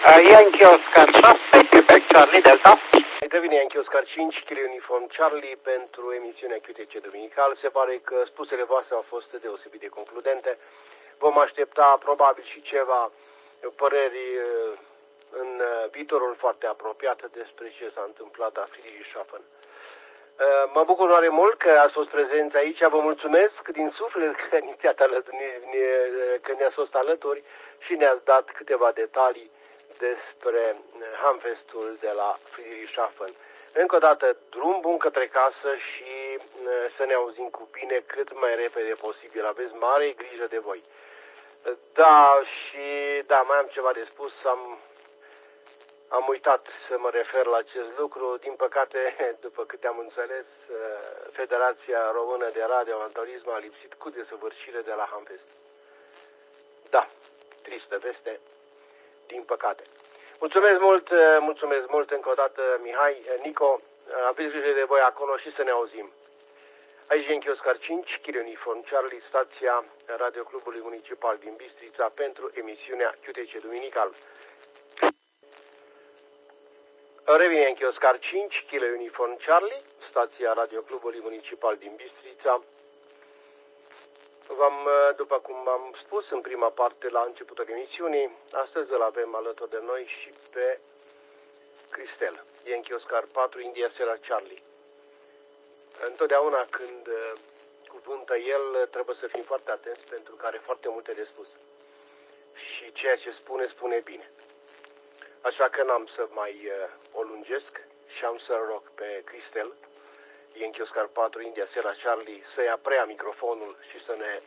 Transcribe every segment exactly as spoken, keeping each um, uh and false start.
Yankee Oscar șase, Quebec Charlie Delta. Intervine Yankee Oscar cinci, Kilo Uniform Charlie pentru emisiunea Q T C Duminical. Se pare că spusele voastre au fost deosebit de concludente. Vom aștepta probabil și ceva păreri în viitorul foarte apropiat despre ce s-a întâmplat la Friedrichshafen. Mă bucur foarte mult că ați fost prezenți aici. Vă mulțumesc din suflet că ne-ați fost alături și ne-ați dat câteva detalii despre Hamfestul de la Friedrichshafen. Încă o dată, drum bun către casă și să ne auzim cu bine cât mai repede posibil. Aveți mare grijă de voi. Da, și da, mai am ceva de spus. Am, am uitat să mă refer la acest lucru. Din păcate, după câte am înțeles, Federația Română de Radioamatorism a lipsit cu desăvârșire de la Hamfest. Da, tristă veste. Din păcate. Mulțumesc mult, mulțumesc mult încă o dată, Mihai, Nico, aveți grijă de voi acolo și să ne auzim. Aici Yankee Oscar cinci, Kilo Uniform Charlie, stația Radioclubului Municipal din Bistrița pentru emisiunea Q T C Duminical. Revine Yankee Oscar cinci, Kilo Uniform Charlie, stația Radioclubului Municipal din Bistrița. V-am, după cum am spus în prima parte la începutul emisiunii, astăzi îl avem alături de noi și pe Cristel, Yankee Oscar patru, India Sierra Charlie. Întotdeauna când cuvântă el, trebuie să fim foarte atenți pentru că are foarte multe de spus. Și ceea ce spune, spune bine. Așa că n-am să mai o lungesc și am să rog pe Cristel, Yankee Oscar patru, India Sierra Charlie, să ia preia microfonul și să ne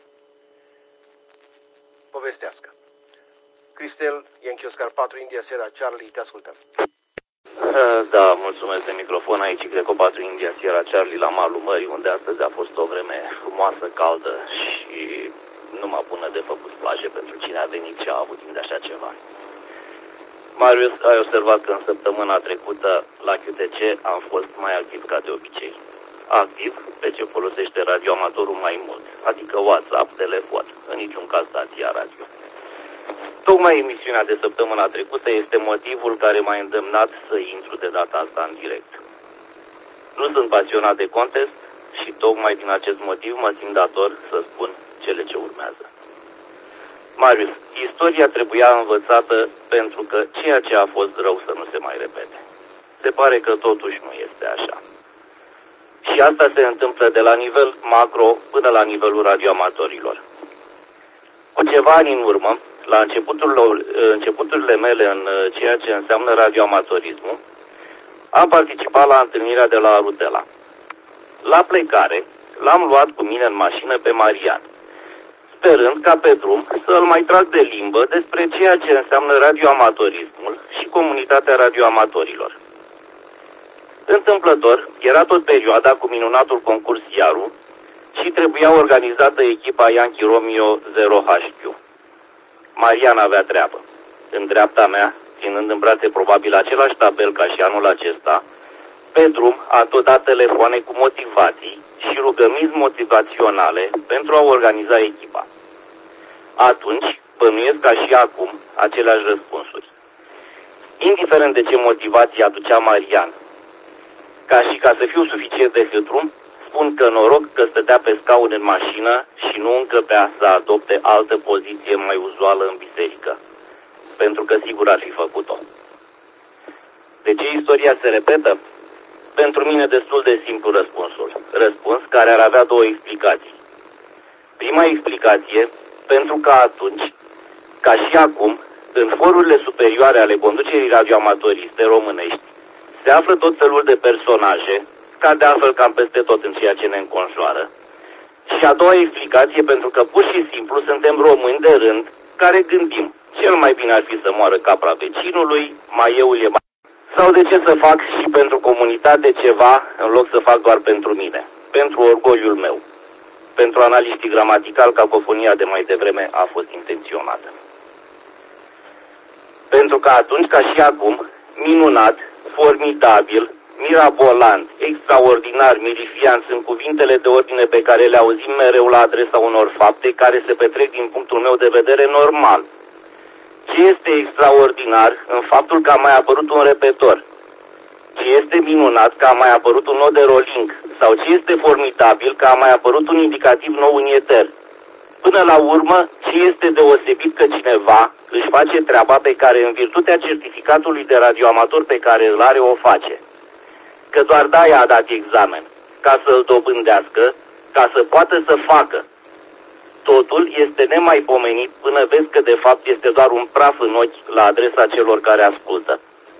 povestească. Cristel, Yankee Oscar patru, India Sierra Charlie, te ascultăm. Da, mulțumesc de microfon. Aici Greco patru, India Sierra Charlie, la malul mării, unde astăzi a fost o vreme frumoasă, caldă și numai bună de făcut plaje pentru cine a venit și a avut timp de așa ceva. Marius, ai observat că în săptămâna trecută la Q T C am fost mai activ ca de obicei. Activ pe ce folosește radioamatorul mai mult, adică WhatsApp, telefon, în niciun caz stația radio. Tocmai emisiunea de săptămâna trecută este motivul care m-a îndemnat să intru de data asta în direct. Nu sunt pasionat de contest și tocmai din acest motiv mă simt dator să spun cele ce urmează. Marius, istoria trebuia învățată pentru că ceea ce a fost rău să nu se mai repete. Se pare că totuși nu este așa. Și asta se întâmplă de la nivel macro până la nivelul radioamatorilor. Cu ceva ani în urmă, la începutul, începuturile mele în ceea ce înseamnă radioamatorismul, am participat la întâlnirea de la Arutela. La plecare, l-am luat cu mine în mașină pe Marian, sperând ca pe drum să-l mai trag de limbă despre ceea ce înseamnă radioamatorismul și comunitatea radioamatorilor. Întâmplător, era tot perioada cu minunatul concurs Iaru și trebuia organizată echipa Yankee Romeo zero H Q. Marian avea treabă. În dreapta mea, ținând în brațe probabil același tabel ca și anul acesta, pe drum a tot dat telefoane cu motivații și rugăminți motivaționale pentru a organiza echipa. Atunci, bănuiesc ca și acum aceleași răspunsuri. Indiferent de ce motivație aducea Marian, ca și ca să fiu suficient de hâtru, spun că noroc că stătea pe scaun în mașină și nu încăpea să adopte altă poziție mai uzuală în biserică, pentru că sigur ar fi făcut-o. De ce istoria se repetă? Pentru mine destul de simplu răspunsul. Răspuns care ar avea două explicații. Prima explicație, pentru că atunci, ca și acum, în forurile superioare ale conducerii radioamatoriste românești, se află tot felul de personaje, ca de altfel cam peste tot în ceea ce ne înconjoară. Și a doua explicație, pentru că pur și simplu suntem români de rând care gândim, cel mai bine ar fi să moară capra vecinului, mai eu e mai... Sau de ce să fac și pentru comunitate ceva, în loc să fac doar pentru mine, pentru orgoliul meu. Pentru analiștii gramatical, cacofonia de mai devreme a fost intenționată. Pentru că atunci, ca și acum, minunat, formidabil, mirabolant, extraordinar, mirifiant sunt cuvintele de ordine pe care le auzim mereu la adresa unor fapte care se petrec din punctul meu de vedere normal. Ce este extraordinar în faptul că a mai apărut un repetor? Ce este minunat că a mai apărut un nod de rolling? Sau ce este formidabil că a mai apărut un indicativ nou în eter? Până la urmă, ce este deosebit că cineva își face treaba pe care, în virtutea certificatului de radioamator pe care îl are, o face? Că doar de-aia a dat examen, ca să-l dobândească, ca să poată să facă. Totul este nemaipomenit până vezi că de fapt este doar un praf în ochi la adresa celor care ascultă.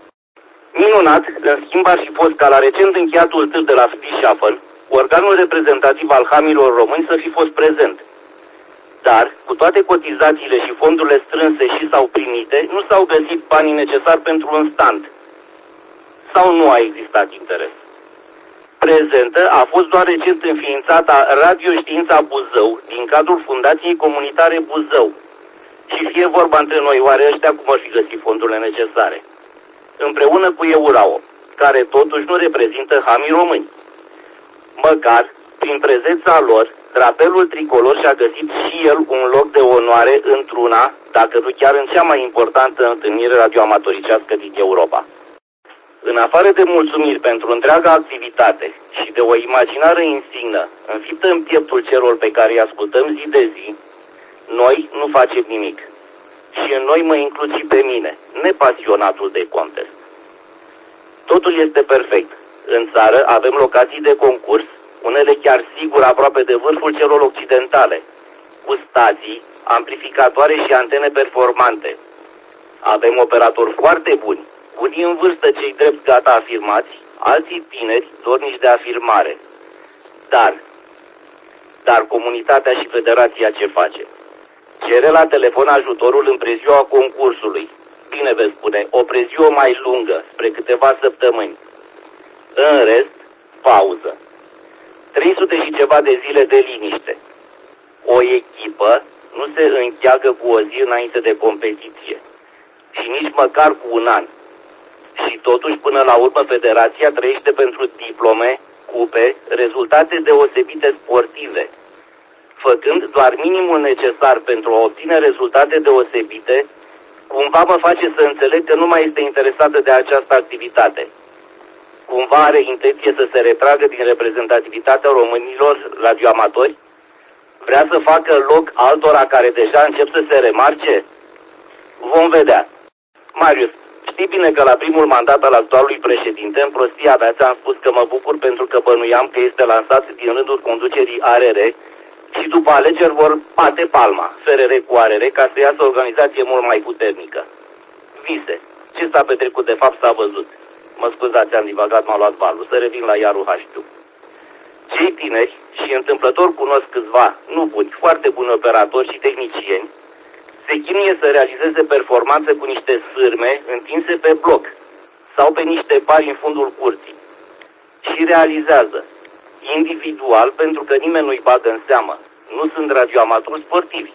Minunat, în schimb, ar fi fost ca la recent încheiatul târg de la Friedrichshafen, organul reprezentativ al hamilor români să fi fost prezent. Dar, cu toate cotizațiile și fondurile strânse și sau primite, nu s-au găsit banii necesari pentru un stand. Sau nu a existat interes. Prezentă a fost doar recent înființata Radioștiința Buzău din cadrul Fundației Comunitare Buzău. Și fie vorba între noi, oare ăștia cum ar fi găsit fondurile necesare? Împreună cu EURAO, care totuși nu reprezintă hamii români. Măcar, prin prezența lor, drapelul tricolor și-a găsit și el un loc de onoare într-una, dacă nu chiar în cea mai importantă întâlnire radioamatoricească din Europa. În afară de mulțumiri pentru întreaga activitate și de o imaginare insignă înfiptă în pieptul celor pe care îi ascultăm zi de zi, noi nu facem nimic. Și în noi mă includ și pe mine, nepasionatul de contest. Totul este perfect. În țară avem locații de concurs, unele chiar sigur aproape de vârful celor occidentale, cu stații, amplificatoare și antene performante. Avem operatori foarte buni, unii în vârstă cei drept gata afirmați, alții tineri dornici de afirmare. Dar, dar comunitatea și federația ce face? Cere la telefon ajutorul în preziua concursului. Bine veți spune, o preziua mai lungă, spre câteva săptămâni. În rest, pauză. trei sute și ceva de zile de liniște. O echipă nu se încheagă cu o zi înainte de competiție. Și nici măcar cu un an. Și totuși, până la urmă, federația trăiește pentru diplome, cupe, rezultate deosebite sportive. Făcând doar minimul necesar pentru a obține rezultate deosebite, cumva mă face să înțeleg că nu mai este interesată de această activitate. Cumva are intenție să se retragă din reprezentativitatea românilor radioamatori? Vrea să facă loc altora care deja încep să se remarce? Vom vedea. Marius, știi bine că la primul mandat al actualului președinte, în prostia mea, ți-am spus că mă bucur pentru că bănuiam că este lansat din rândul conducerii A R R și după alegeri vor bate palma, F R R cu A R R, ca să iasă o organizație mult mai puternică. Vise. Ce s-a petrecut de fapt s-a văzut. Mă scuzați, am divagat, m-a luat valul. Să revin la Iaru H Q. Cei tineri, și întâmplător cunosc câțiva, nu buni, foarte buni operatori și tehnicieni, se chinuie să realizeze performanțe cu niște sârme întinse pe bloc sau pe niște pari în fundul curții. Și realizează, individual, pentru că nimeni nu-i bagă în seamă. Nu sunt radioamatori sportivi.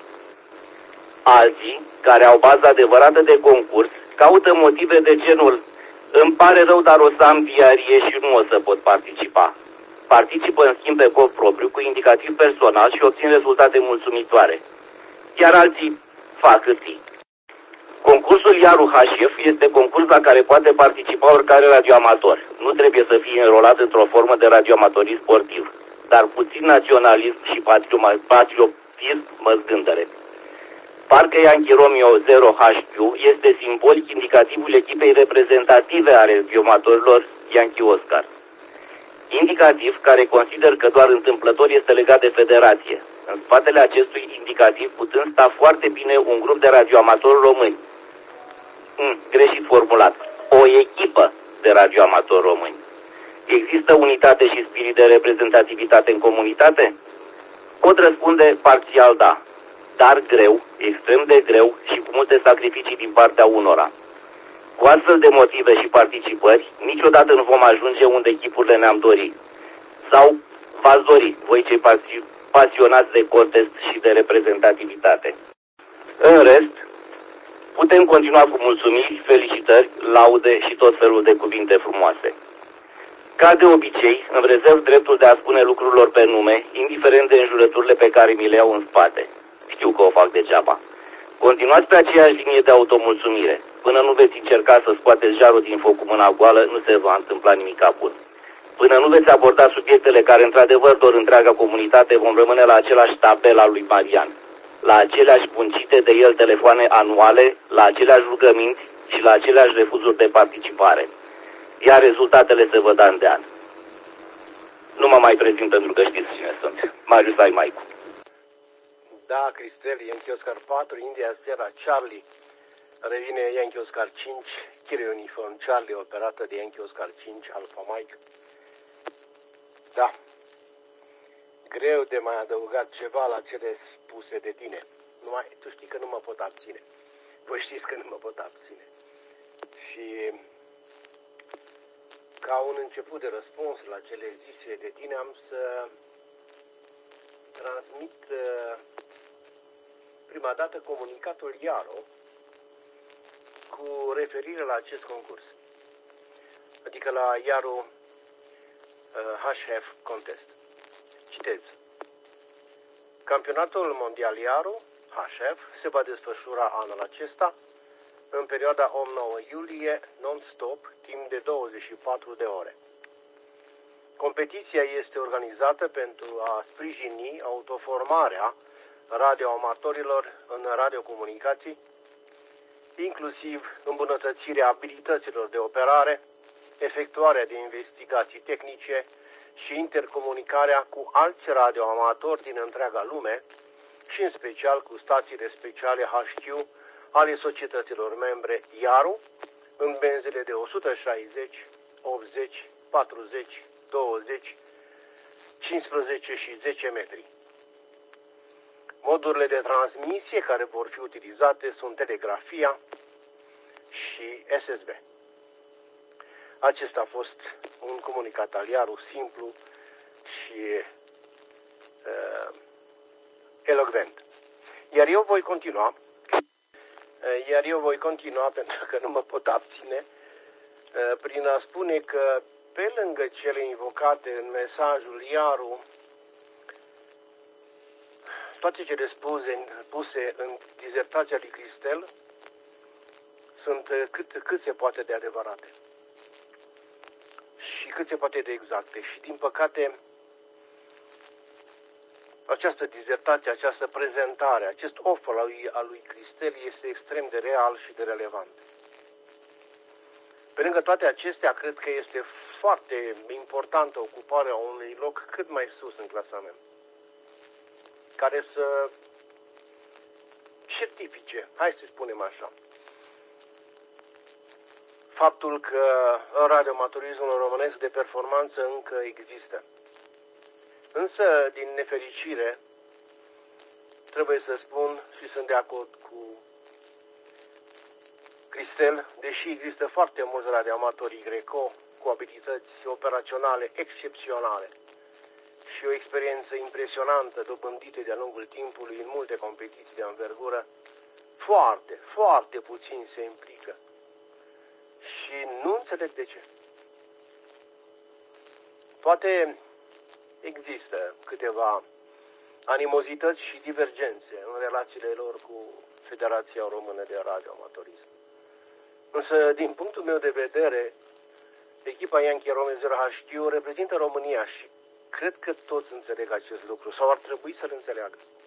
Alții, care au bază adevărată de concurs, caută motive de genul: îmi pare rău, dar o să am diarie și nu o să pot participa. Participă în schimb pe cont propriu, cu indicativ personal și obțin rezultate mulțumitoare. Iar alții fac hârtii. Concursul Iaru H F este concurs la care poate participa oricare radioamator. Nu trebuie să fie înrolat într-o formă de radioamatorism sportiv, dar puțin naționalism și patriotism mă zgândăre. Parcă Yankee Romeo zero H Q este simbolic indicativul echipei reprezentative a radioamatorilor Yankee Oscar. Indicativ care consider că doar întâmplător este legat de federație. În spatele acestui indicativ putând sta foarte bine un grup de radioamatori români. Mm, greșit formulat. O echipă de radioamatori români. Există unitate și spirit de reprezentativitate în comunitate? Pot răspunde parțial da, dar greu, extrem de greu și cu multe sacrificii din partea unora. Cu astfel de motive și participări, niciodată nu vom ajunge unde echipurile ne-am dorit. Sau v-ați dori, voi cei pasionați de contest și de reprezentativitate. În rest, putem continua cu mulțumiri, felicitări, laude și tot felul de cuvinte frumoase. Ca de obicei, îmi rezerv dreptul de a spune lucrurilor pe nume, indiferent de înjurăturile pe care mi le iau în spate. Știu că o fac degeaba. Continuați pe aceeași linie de automulțumire. Până nu veți încerca să scoateți jarul din foc cu mâna goală, nu se va întâmpla nimic bun. Până nu veți aborda subiectele care într-adevăr dor întreaga comunitate, vom rămâne la același tabel al lui Marian, la aceleași puncite de el telefoane anuale, la aceleași rugăminți și la aceleași refuzuri de participare. Iar rezultatele se văd an de an. Nu mă mai prezint pentru că știți cine sunt. Marius Aimaicu. Da, Cristel, Yankee Oscar patru, India Sierra Charlie. Revine Yankee Oscar cinci, Kilo Uniform Charlie, operată de Yankee Oscar cinci, Alpha Mike. Da. Greu de mai adăugat ceva la cele spuse de tine. Numai, tu știi că nu mă pot abține. Voi știți că nu mă pot abține. Și ca un început de răspuns la cele zise de tine, am să transmit uh, prima dată comunicatul Iaro cu referire la acest concurs. Adică la Iaro uh, H F Contest. Citez. Campionatul mondial Iaro H F se va desfășura anul acesta în perioada opt nouă iulie, non-stop, timp de douăzeci și patru de ore. Competiția este organizată pentru a sprijini autoformarea radioamatorilor în radiocomunicații, inclusiv îmbunătățirea abilităților de operare, efectuarea de investigații tehnice și intercomunicarea cu alți radioamatori din întreaga lume și în special cu stațiile speciale H Q ale societăților membre Iaru în benzile de o sută șaizeci, optzeci, patruzeci, douăzeci, cincisprezece și zece metri. Modurile de transmisie care vor fi utilizate sunt telegrafia și S S B. Acesta a fost un comunicat al Iaru simplu și uh, elocvent. Iar eu voi continua, uh, iar eu voi continua pentru că nu mă pot abține, uh, prin a spune că pe lângă cele invocate în mesajul Iaru, toate cele spuse, puse în dizertația lui Cristel sunt cât, cât se poate de adevărate și cât se poate de exacte. Și din păcate, această dizertație, această prezentare, acest offer al lui, al lui Cristel este extrem de real și de relevant. Pe lângă toate acestea, cred că este foarte importantă ocuparea unui loc cât mai sus în clasament, care să certifice, hai să spunem așa, faptul că în radioamatorismul românesc de performanță încă există. Însă, din nefericire, trebuie să spun și sunt de acord cu Cristel, deși există foarte mulți radioamatori Greco cu abilități operaționale excepționale și o experiență impresionantă dobândită de-a lungul timpului în multe competiții de învergură, foarte, foarte puțin se implică. Și nu înțeleg de ce. Poate există câteva animozități și divergențe în relațiile lor cu Federația Română de Radioamatorism. Însă, din punctul meu de vedere, echipa Yankee Romeo zero H Q reprezintă România și cred că toți înțeleg acest lucru sau ar trebui să-l înțeleagă.